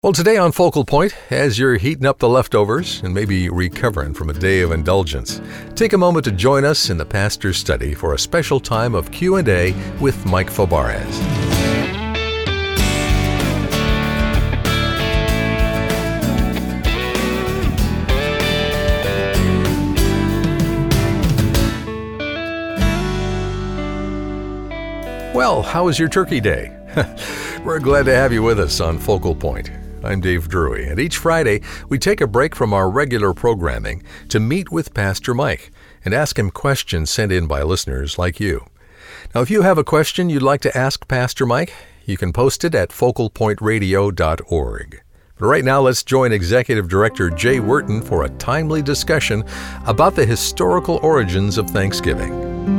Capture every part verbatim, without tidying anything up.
Well, today on Focal Point, as you're heating up the leftovers and maybe recovering from a day of indulgence, take a moment to join us in the Pastor's Study for a special time of Q and A with Mike Fabarez. Well, how was your turkey day? We're glad to have you with us on Focal Point. I'm Dave Drury, and each Friday we take a break from our regular programming to meet with Pastor Mike and ask him questions sent in by listeners like you. Now, if you have a question you'd like to ask Pastor Mike, you can post it at focal point radio dot org. But right now, let's join Executive Director Jay Wharton for a timely discussion about the historical origins of Thanksgiving.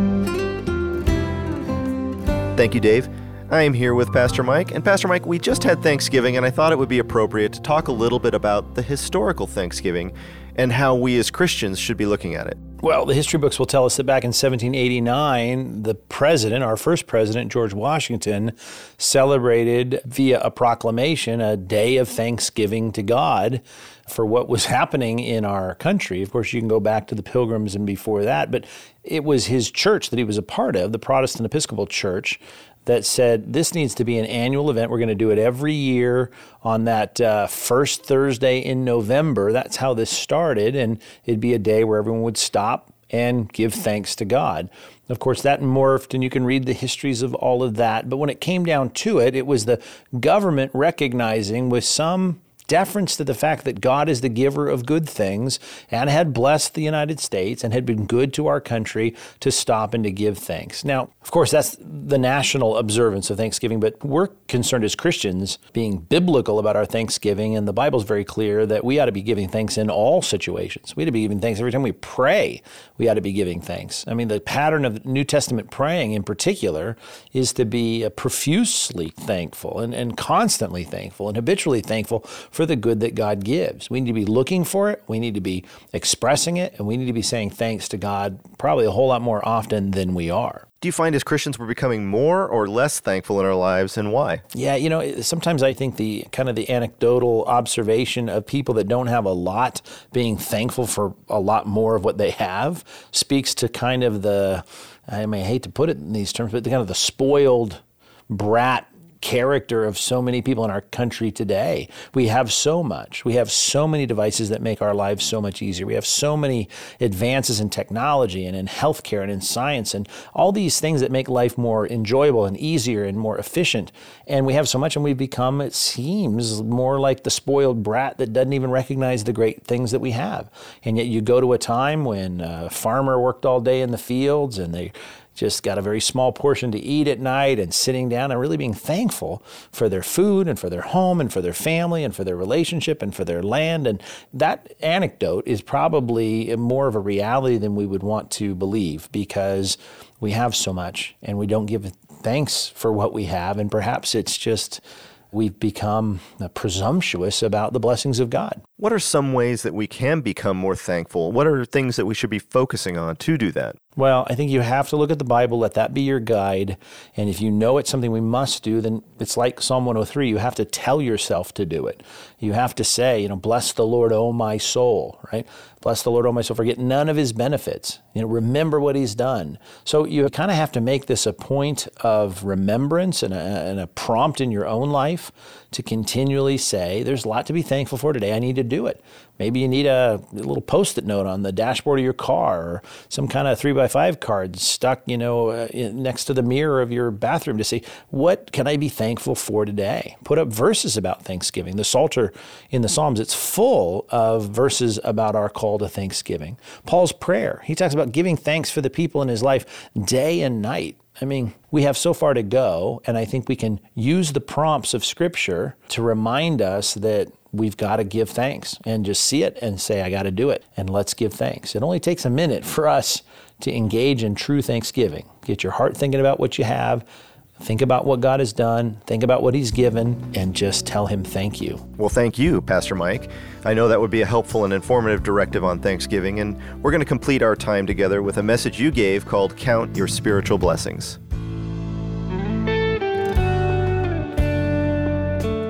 Thank you, Dave. I am here with Pastor Mike. And Pastor Mike, we just had Thanksgiving, and I thought it would be appropriate to talk a little bit about the historical Thanksgiving and how we as Christians should be looking at it. Well, the history books will tell us that back in seventeen eighty-nine, the president, our first president, George Washington, celebrated via a proclamation a day of thanksgiving to God for what was happening in our country. Of course, you can go back to the Pilgrims and before that, but it was his church that he was a part of, the Protestant Episcopal Church, that said, this needs to be an annual event. We're going to do it every year on that uh, first Thursday in November. That's how this started, and it'd be a day where everyone would stop and give thanks to God. Of course, that morphed, and you can read the histories of all of that. But when it came down to it, it was the government recognizing with some deference to the fact that God is the giver of good things and had blessed the United States and had been good to our country to stop and to give thanks. Now, of course, that's the national observance of Thanksgiving, but we're concerned as Christians being biblical about our Thanksgiving, and the Bible's very clear that we ought to be giving thanks in all situations. We ought to be giving thanks every time we pray. We ought to be giving thanks. I mean, the pattern of New Testament praying in particular is to be profusely thankful and, and constantly thankful and habitually thankful for the good that God gives. We need to be looking for it, we need to be expressing it, and we need to be saying thanks to God probably a whole lot more often than we are. Do you find as Christians we're becoming more or less thankful in our lives, and why? Yeah, you know, sometimes I think the kind of the anecdotal observation of people that don't have a lot being thankful for a lot more of what they have speaks to kind of the, I mean, I hate to put it in these terms, but the kind of the spoiled brat character of so many people in our country today. We have so much. We have so many devices that make our lives so much easier. We have so many advances in technology and in healthcare and in science and all these things that make life more enjoyable and easier and more efficient. And we have so much, and we've become, it seems, more like the spoiled brat that doesn't even recognize the great things that we have. And yet you go to a time when a farmer worked all day in the fields and they just got a very small portion to eat at night, and sitting down and really being thankful for their food and for their home and for their family and for their relationship and for their land. And that anecdote is probably more of a reality than we would want to believe, because we have so much and we don't give thanks for what we have. And perhaps it's just we've become presumptuous about the blessings of God. What are some ways that we can become more thankful? What are things that we should be focusing on to do that? Well, I think you have to look at the Bible, let that be your guide. And if you know it's something we must do, then it's like Psalm one oh three. You have to tell yourself to do it. You have to say, you know, bless the Lord, O my soul, right? Bless the Lord, O my soul, forget none of his benefits. You know, remember what he's done. So you kind of have to make this a point of remembrance and a, and a prompt in your own life to continually say, there's a lot to be thankful for today. I need to do it. Maybe you need a, a little Post-it note on the dashboard of your car, or some kind of three by five card stuck, you know, uh, in, next to the mirror of your bathroom to say, what can I be thankful for today? Put up verses about Thanksgiving. The Psalter in the Psalms, it's full of verses about our call to thanksgiving. Paul's prayer, he talks about giving thanks for the people in his life day and night. I mean, we have so far to go, and I think we can use the prompts of Scripture to remind us that we've got to give thanks and just see it and say, I got to do it, and let's give thanks. It only takes a minute for us to engage in true thanksgiving. Get your heart thinking about what you have, think about what God has done, think about what he's given, and just tell him thank you. Well, thank you, Pastor Mike. I know that would be a helpful and informative directive on Thanksgiving, and we're going to complete our time together with a message you gave called Count Your Spiritual Blessings.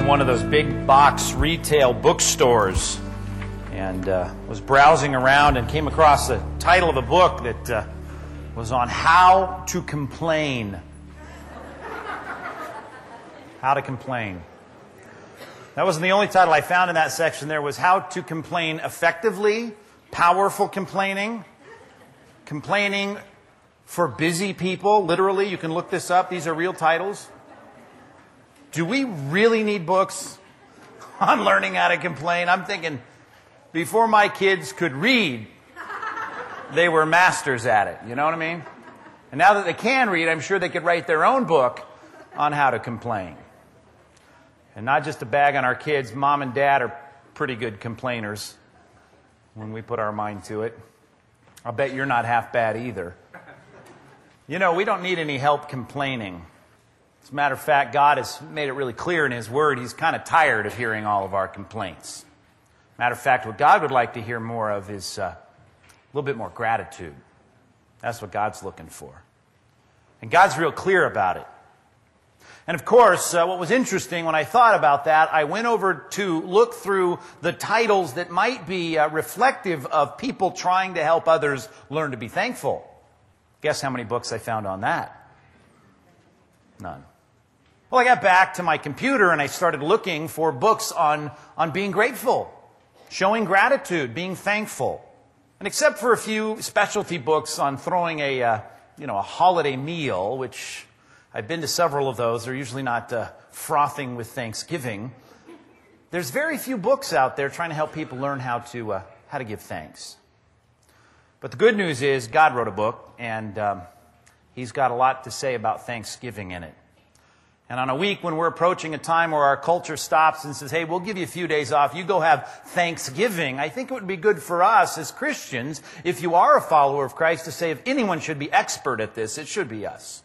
in one of those big box retail bookstores and uh, was browsing around and came across the title of a book that uh, was on how to complain. How to complain. That wasn't the only title I found in that section. There was How to Complain Effectively, Powerful Complaining, Complaining for Busy People. Literally, you can look this up. These are real titles. Do we really need books on learning how to complain? I'm thinking, before my kids could read, they were masters at it. You know what I mean? And now that they can read, I'm sure they could write their own book on how to complain. And not just to bag on our kids, mom and dad are pretty good complainers when we put our mind to it. I'll bet you're not half bad either. You know, we don't need any help complaining. As a matter of fact, God has made it really clear in His Word. He's kind of tired of hearing all of our complaints. Matter of fact, what God would like to hear more of is uh, a little bit more gratitude. That's what God's looking for. And God's real clear about it. And of course, uh, what was interesting when I thought about that, I went over to look through the titles that might be uh, reflective of people trying to help others learn to be thankful. Guess how many books I found on that? None. Well, I got back to my computer and I started looking for books on, on being grateful, showing gratitude, being thankful. And except for a few specialty books on throwing a, uh, you know, a holiday meal, which I've been to several of those. They're usually not uh, frothing with Thanksgiving. There's very few books out there trying to help people learn how to uh, how to give thanks. But the good news is God wrote a book, and um, He's got a lot to say about Thanksgiving in it. And on a week when we're approaching a time where our culture stops and says, hey, we'll give you a few days off, you go have Thanksgiving, I think it would be good for us as Christians, if you are a follower of Christ, to say if anyone should be expert at this, it should be us.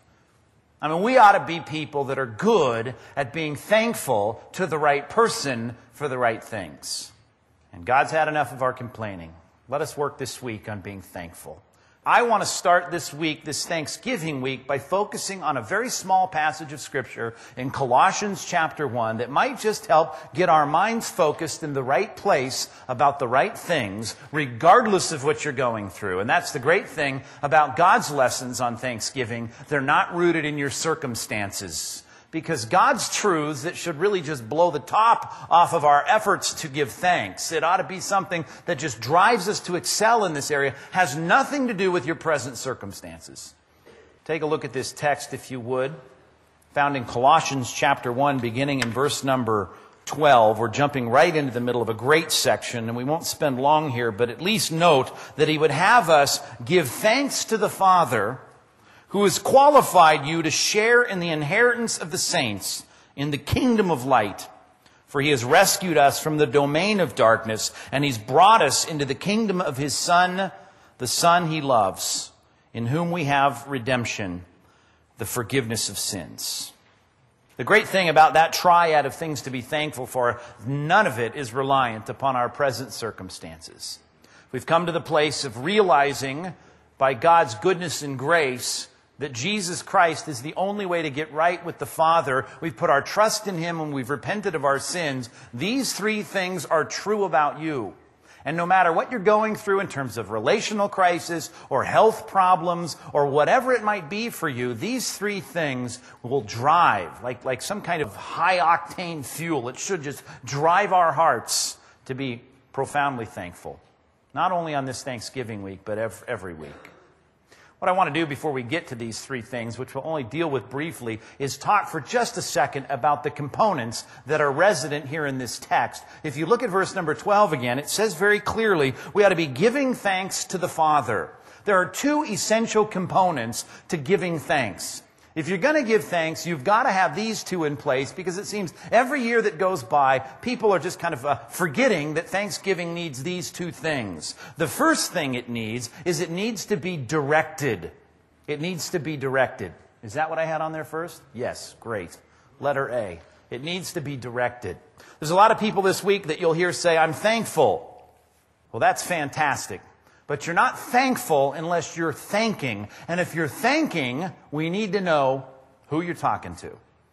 I mean, we ought to be people that are good at being thankful to the right person for the right things. And God's had enough of our complaining. Let us work this week on being thankful. I want to start this week, this Thanksgiving week, by focusing on a very small passage of Scripture in Colossians chapter one that might just help get our minds focused in the right place about the right things, regardless of what you're going through. And that's the great thing about God's lessons on Thanksgiving. They're not rooted in your circumstances. Because God's truths that should really just blow the top off of our efforts to give thanks. It ought to be something that just drives us to excel in this area. Has nothing to do with your present circumstances. Take a look at this text, if you would. Found in Colossians chapter one, beginning in verse number twelve. We're jumping right into the middle of a great section, and we won't spend long here, but at least note that he would have us give thanks to the Father, who has qualified you to share in the inheritance of the saints in the kingdom of light. For He has rescued us from the domain of darkness, and He's brought us into the kingdom of His Son, the Son He loves, in whom we have redemption, the forgiveness of sins. The great thing about that triad of things to be thankful for, none of it is reliant upon our present circumstances. We've come to the place of realizing by God's goodness and grace that Jesus Christ is the only way to get right with the Father. We've put our trust in Him and we've repented of our sins. These three things are true about you. And no matter what you're going through in terms of relational crisis or health problems or whatever it might be for you, these three things will drive, like, like some kind of high-octane fuel. It should just drive our hearts to be profoundly thankful. Not only on this Thanksgiving week, but every, every week. What I want to do before we get to these three things, which we'll only deal with briefly, is talk for just a second about the components that are resident here in this text. If you look at verse number twelve again, it says very clearly, we ought to be giving thanks to the Father. There are two essential components to giving thanks. If you're going to give thanks, you've got to have these two in place, because it seems every year that goes by, people are just kind of uh, forgetting that Thanksgiving needs these two things. The first thing it needs is it needs to be directed. It needs to be directed. Is that what I had on there first? Yes, great. Letter A. It needs to be directed. There's a lot of people this week that you'll hear say, I'm thankful. Well, that's fantastic. But you're not thankful unless you're thanking. And if you're thanking, we need to know who you're talking to.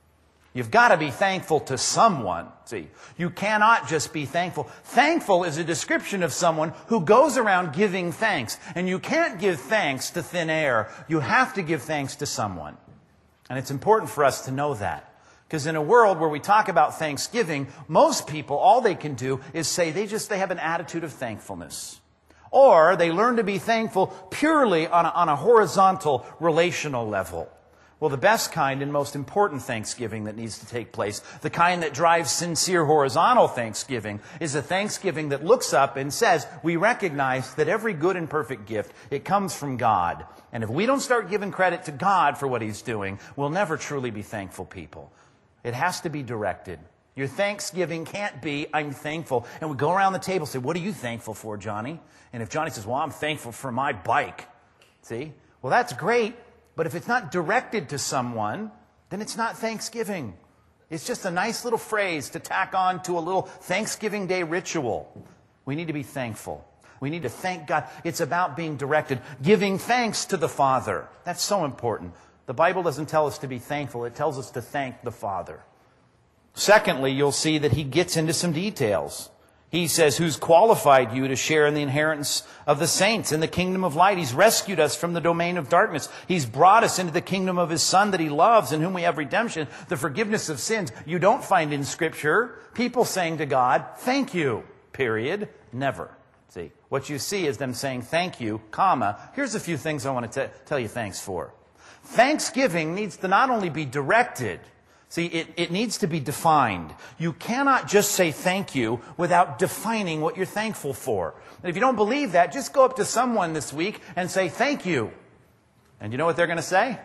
You've got to be thankful to someone. See, you cannot just be thankful. Thankful is a description of someone who goes around giving thanks. And you can't give thanks to thin air. You have to give thanks to someone. And it's important for us to know that. Because in a world where we talk about thanksgiving, most people, all they can do is say they just they have an attitude of thankfulness. Or they learn to be thankful purely on a, on a horizontal, relational level. Well, the best kind and most important thanksgiving that needs to take place, the kind that drives sincere horizontal thanksgiving, is a thanksgiving that looks up and says, we recognize that every good and perfect gift, it comes from God. And if we don't start giving credit to God for what He's doing, we'll never truly be thankful people. It has to be directed. Your thanksgiving can't be, I'm thankful. And we go around the table and say, what are you thankful for, Johnny? And if Johnny says, well, I'm thankful for my bike. See? Well, that's great. But if it's not directed to someone, then it's not thanksgiving. It's just a nice little phrase to tack on to a little Thanksgiving Day ritual. We need to be thankful. We need to thank God. It's about being directed, giving thanks to the Father. That's so important. The Bible doesn't tell us to be thankful. It tells us to thank the Father. Secondly, you'll see that he gets into some details. He says, who's qualified you to share in the inheritance of the saints in the kingdom of light? He's rescued us from the domain of darkness. He's brought us into the kingdom of His Son that He loves, in whom we have redemption, the forgiveness of sins. You don't find in Scripture people saying to God, thank you, period. Never. See, what you see is them saying thank you, comma. Here's a few things I want to t- tell you thanks for. Thanksgiving needs to not only be directed, see, it, it needs to be defined. You cannot just say thank you without defining what you're thankful for. And if you don't believe that, just go up to someone this week and say thank you. And you know what they're going to say?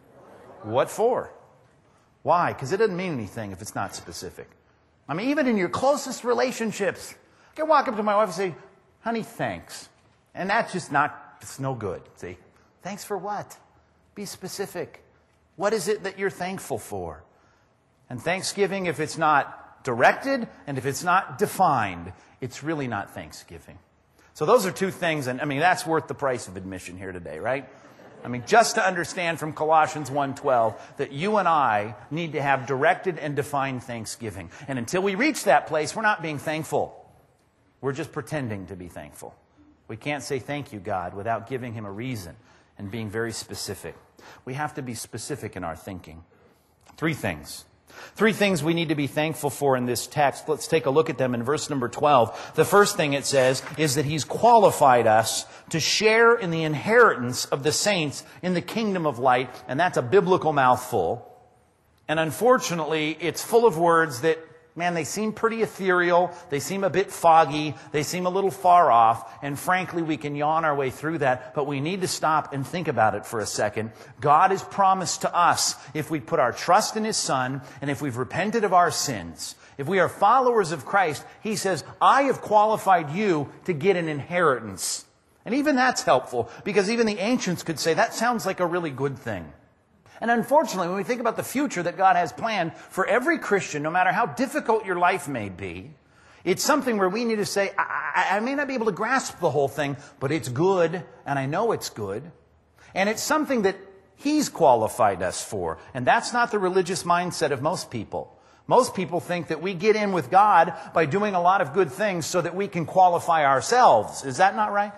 What for? Why? Because it doesn't mean anything if it's not specific. I mean, even in your closest relationships, I can walk up to my wife and say, honey, thanks. And that's just not, it's no good. See? Thanks for what? Be specific. What is it that you're thankful for? And Thanksgiving, if it's not directed and if it's not defined, it's really not Thanksgiving. So those are two things, and I mean, that's worth the price of admission here today, right? I mean, just to understand from Colossians one twelve that you and I need to have directed and defined thanksgiving. And until we reach that place, we're not being thankful. We're just pretending to be thankful. We can't say thank you, God, without giving Him a reason and being very specific. We have to be specific in our thinking. Three things. Three things we need to be thankful for in this text. Let's take a look at them in verse number twelve. The first thing it says is that He's qualified us to share in the inheritance of the saints in the kingdom of light. And that's a biblical mouthful. And unfortunately, it's full of words that, man, they seem pretty ethereal. They seem a bit foggy. They seem a little far off. And frankly, we can yawn our way through that. But we need to stop and think about it for a second. God has promised to us, if we put our trust in His Son, and if we've repented of our sins, if we are followers of Christ, He says, I have qualified you to get an inheritance. And even that's helpful, because even the ancients could say, that sounds like a really good thing. And unfortunately, when we think about the future that God has planned for every Christian, no matter how difficult your life may be, it's something where we need to say, I, I, I may not be able to grasp the whole thing, but it's good, and I know it's good. And it's something that He's qualified us for. And that's not the religious mindset of most people. Most people think that we get in with God by doing a lot of good things so that we can qualify ourselves. Is that not right?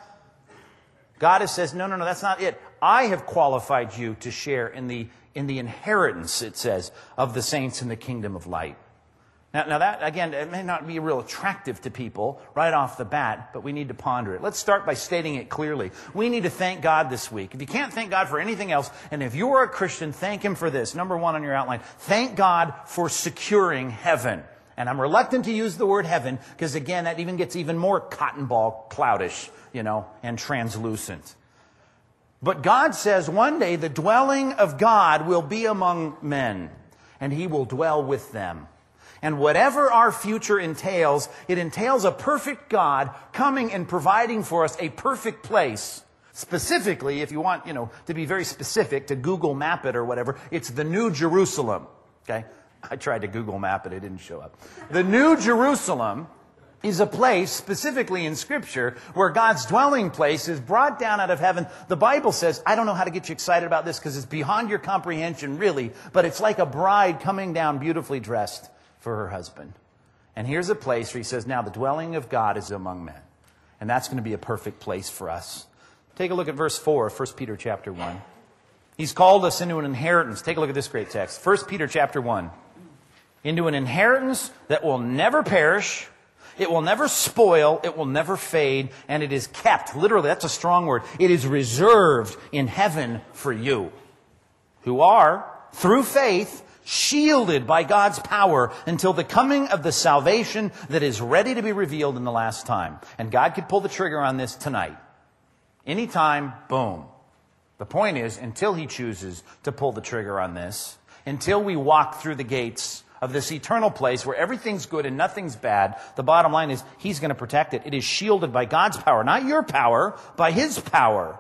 God says, no, no, no, that's not it. I have qualified you to share in the in the inheritance, it says, of the saints in the kingdom of light. Now, now that, again, it may not be real attractive to people right off the bat, but we need to ponder it. Let's start by stating it clearly. We need to thank God this week. If you can't thank God for anything else, and if you are a Christian, thank Him for this. Number one on your outline, thank God for securing heaven. And I'm reluctant to use the word heaven, because again, that even gets even more cotton ball cloudish, you know, and translucent. But God says one day the dwelling of God will be among men, and He will dwell with them. And whatever our future entails, it entails a perfect God coming and providing for us a perfect place. Specifically, if you want, you know, to be very specific, to Google map it or whatever, it's the New Jerusalem. Okay? I tried to Google map it, it didn't show up. The New Jerusalem is a place, specifically in Scripture, where God's dwelling place is brought down out of heaven. The Bible says, I don't know how to get you excited about this because it's beyond your comprehension, really, but it's like a bride coming down beautifully dressed for her husband. And here's a place where he says, now the dwelling of God is among men. And that's going to be a perfect place for us. Take a look at verse four of First Peter chapter one. He's called us into an inheritance. Take a look at this great text. First Peter chapter one. Into an inheritance that will never perish, it will never spoil, it will never fade, and it is kept. Literally, that's a strong word. It is reserved in heaven for you, who are, through faith, shielded by God's power until the coming of the salvation that is ready to be revealed in the last time. And God could pull the trigger on this tonight. Anytime, boom. The point is, until He chooses to pull the trigger on this, until we walk through the gates of this eternal place where everything's good and nothing's bad, the bottom line is He's going to protect it. It is shielded by God's power, not your power, by His power.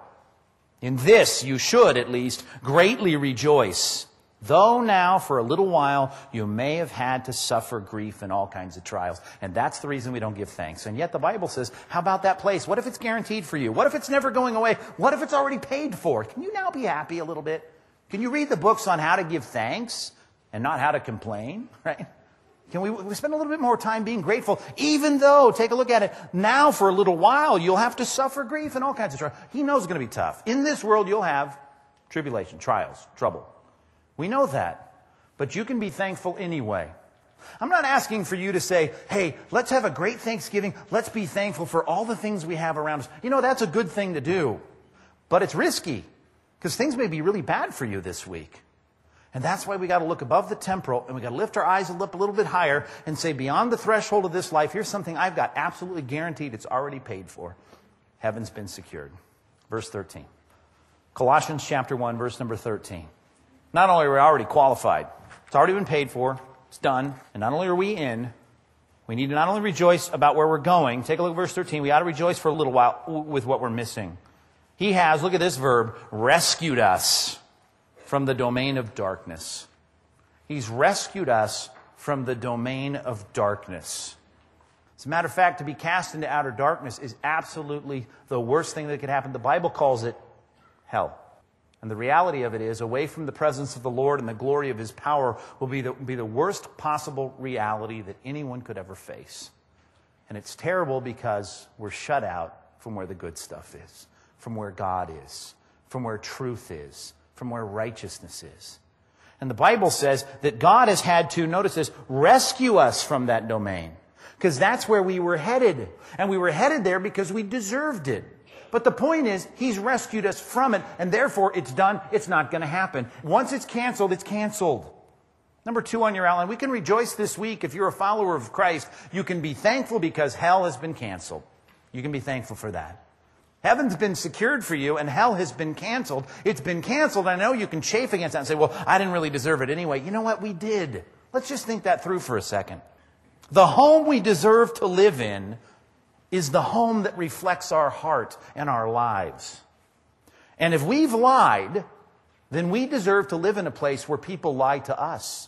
In this you should, at least, greatly rejoice, though now for a little while you may have had to suffer grief and all kinds of trials. And that's the reason we don't give thanks. And yet the Bible says, how about that place? What if it's guaranteed for you? What if it's never going away? What if it's already paid for? Can you now be happy a little bit? Can you read the books on how to give thanks and not how to complain, right? Can we, we spend a little bit more time being grateful, even though, take a look at it, now for a little while you'll have to suffer grief and all kinds of trials. He knows it's going to be tough. In this world you'll have tribulation, trials, trouble. We know that. But you can be thankful anyway. I'm not asking for you to say, hey, let's have a great Thanksgiving. Let's be thankful for all the things we have around us. You know, that's a good thing to do. But it's risky, because things may be really bad for you this week. And that's why we got to look above the temporal, and we got to lift our eyes up a little bit higher and say, beyond the threshold of this life, here's something I've got absolutely guaranteed. It's already paid for. Heaven's been secured. Verse thirteen. Colossians chapter one, verse number thirteen. Not only are we already qualified, it's already been paid for, it's done, and not only are we in, we need to not only rejoice about where we're going. Take a look at verse thirteen. We ought to rejoice for a little while with what we're missing. He has, look at this verb, rescued us from the domain of darkness. He's rescued us from the domain of darkness. As a matter of fact, to be cast into outer darkness is absolutely the worst thing that could happen. The Bible calls it hell. And the reality of it is, away from the presence of the Lord and the glory of His power will be the, be the worst possible reality that anyone could ever face. And it's terrible because we're shut out from where the good stuff is, from where God is, from where truth is, from where righteousness is. And the Bible says that God has had to, notice this, rescue us from that domain. Because that's where we were headed. And we were headed there because we deserved it. But the point is, He's rescued us from it, and therefore it's done. It's not going to happen. Once it's canceled, it's canceled. Number two on your outline, we can rejoice this week. If you're a follower of Christ, you can be thankful because hell has been canceled. You can be thankful for that. Heaven's been secured for you, and hell has been canceled. It's been canceled. I know you can chafe against that and say, well, I didn't really deserve it anyway. You know what? We did. Let's just think that through for a second. The home we deserve to live in is the home that reflects our heart and our lives. And if we've lied, then we deserve to live in a place where people lie to us.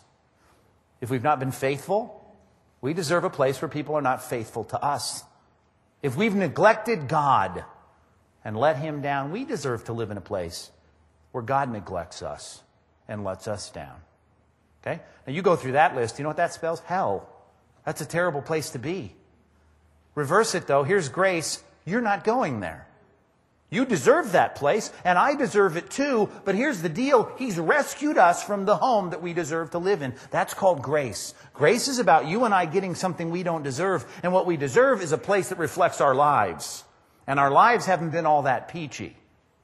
If we've not been faithful, we deserve a place where people are not faithful to us. If we've neglected God and let Him down, we deserve to live in a place where God neglects us and lets us down. Okay? Now you go through that list, you know what that spells? Hell. That's a terrible place to be. Reverse it though, here's grace. You're not going there. You deserve that place, and I deserve it too, but here's the deal. He's rescued us from the home that we deserve to live in. That's called grace. Grace is about you and I getting something we don't deserve, and what we deserve is a place that reflects our lives. And our lives haven't been all that peachy.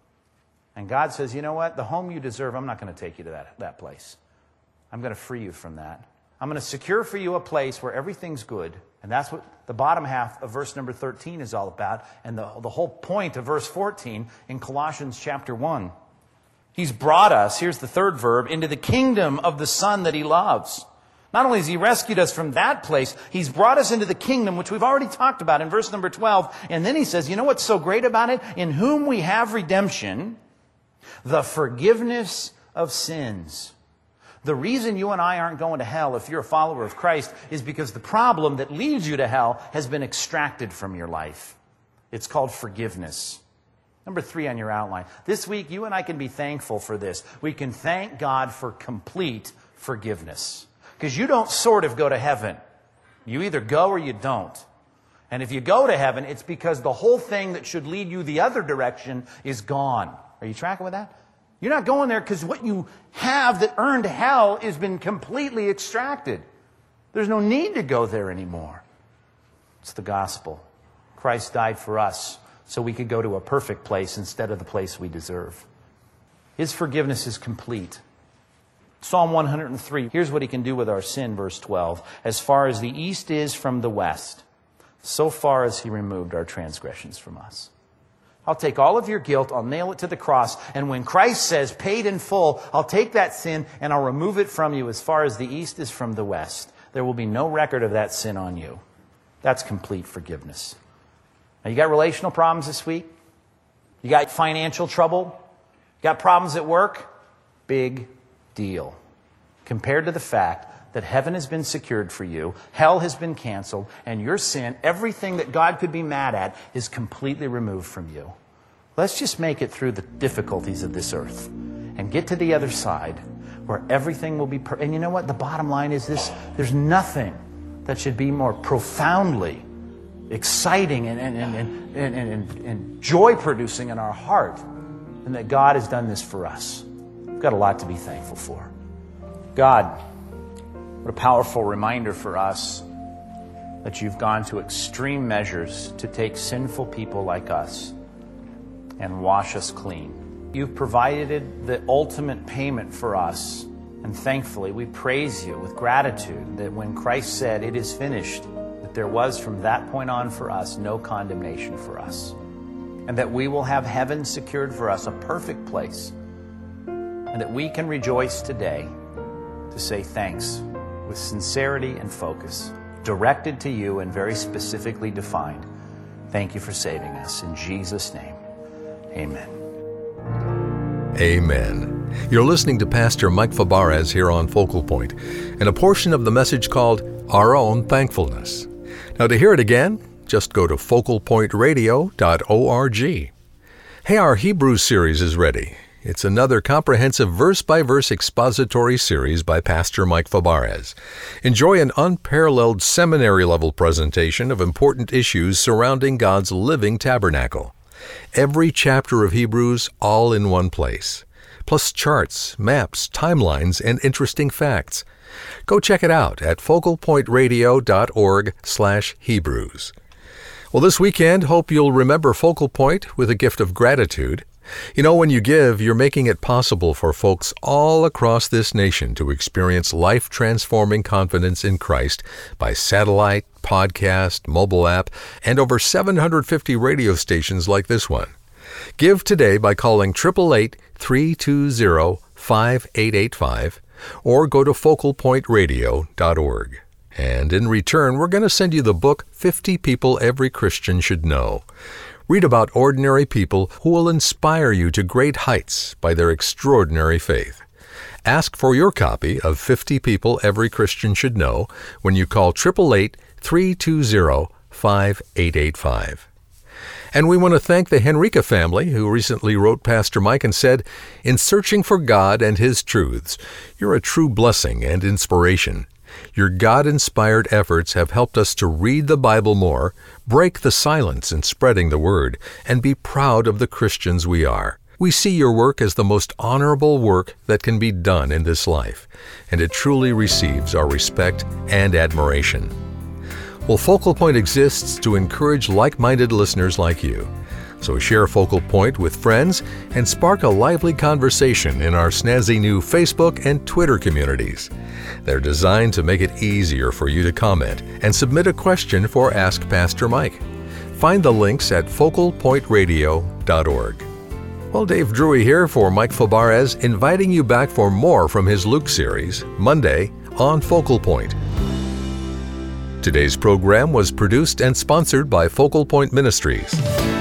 And God says, you know what? The home you deserve, I'm not going to take you to that, that place. I'm going to free you from that. I'm going to secure for you a place where everything's good. And that's what the bottom half of verse number thirteen is all about. And the, the whole point of verse fourteen in Colossians chapter one. He's brought us, here's the third verb, into the kingdom of the Son that He loves. Not only has He rescued us from that place, He's brought us into the kingdom, which we've already talked about in verse number twelve. And then He says, you know what's so great about it? In whom we have redemption, the forgiveness of sins. The reason you and I aren't going to hell if you're a follower of Christ is because the problem that leads you to hell has been extracted from your life. It's called forgiveness. Number three on your outline. This week, you and I can be thankful for this. We can thank God for complete forgiveness. Because you don't sort of go to heaven. You either go or you don't. And if you go to heaven, it's because the whole thing that should lead you the other direction is gone. Are you tracking with that? You're not going there because what you have that earned hell has been completely extracted. There's no need to go there anymore. It's the gospel. Christ died for us so we could go to a perfect place instead of the place we deserve. His forgiveness is complete. Psalm one hundred three, here's what he can do with our sin, verse twelve. As far as the east is from the west, so far as he removed our transgressions from us. I'll take all of your guilt, I'll nail it to the cross, and when Christ says, paid in full, I'll take that sin and I'll remove it from you as far as the east is from the west. There will be no record of that sin on you. That's complete forgiveness. Now, you got relational problems this week? You got financial trouble? You got problems at work? Big deal. Compared to the fact that heaven has been secured for you, hell has been canceled, and your sin, everything that God could be mad at, is completely removed from you. Let's just make it through the difficulties of this earth and get to the other side where everything will be... Per- and you know what? The bottom line is this. There's nothing that should be more profoundly exciting and, and, and, and, and, and, and joy-producing in our heart than that God has done this for us. We've got a lot to be thankful for. God, what a powerful reminder for us that you've gone to extreme measures to take sinful people like us and wash us clean. You've provided the ultimate payment for us, and thankfully we praise you with gratitude that when Christ said, "It is finished," that there was from that point on for us no condemnation for us, and that we will have heaven secured for us, a perfect place, and that we can rejoice today to say thanks with sincerity and focus, directed to you and very specifically defined. Thank you for saving us. In Jesus' name, amen. Amen. You're listening to Pastor Mike Fabarez here on Focal Point, and a portion of the message called Our Own Thankfulness. Now, to hear it again, just go to focal point radio dot org. Hey, our Hebrews series is ready. It's another comprehensive verse-by-verse expository series by Pastor Mike Fabarez. Enjoy an unparalleled seminary-level presentation of important issues surrounding God's living tabernacle. Every chapter of Hebrews all in one place, plus charts, maps, timelines, and interesting facts. Go check it out at focal point radio dot org slash Hebrews. Well, this weekend, hope you'll remember Focal Point with a gift of gratitude. You know, when you give, you're making it possible for folks all across this nation to experience life-transforming confidence in Christ by satellite, podcast, mobile app, and over seven hundred fifty radio stations like this one. Give today by calling eight eight eight, three two zero, five eight eight five or go to focal point radio dot org. And in return, we're going to send you the book, fifty People Every Christian Should Know. Read about ordinary people who will inspire you to great heights by their extraordinary faith. Ask for your copy of fifty People Every Christian Should Know when you call eight eight eight, three two zero, five eight eight five. And we want to thank the Henrica family who recently wrote Pastor Mike and said, "In searching for God and His truths, you're a true blessing and inspiration. Your God-inspired efforts have helped us to read the Bible more, break the silence in spreading the Word, and be proud of the Christians we are. We see your work as the most honorable work that can be done in this life, and it truly receives our respect and admiration." Well, Focal Point exists to encourage like-minded listeners like you. So share Focal Point with friends and spark a lively conversation in our snazzy new Facebook and Twitter communities. They're designed to make it easier for you to comment and submit a question for Ask Pastor Mike. Find the links at focal point radio dot org. Well, Dave Drury here for Mike Fabarez, inviting you back for more from his Luke series, Monday on Focal Point. Today's program was produced and sponsored by Focal Point Ministries.